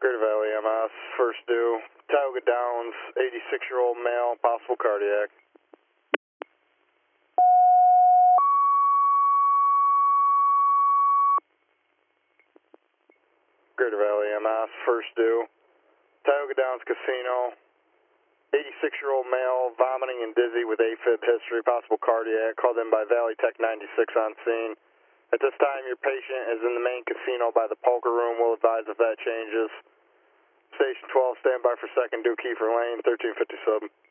Greater Valley MS, first due. Tioga Downs, 86-year-old male, possible cardiac. Greater Valley MS, first due. Tioga Downs Casino, 86-year-old male, vomiting and dizzy with AFib history, possible cardiac, called in by Valley Tech 96 on scene. At this time, your patient is in the main casino by the poker room. We'll advise if that changes. Station 12, stand by for second due, Kiefer Lane, 1357.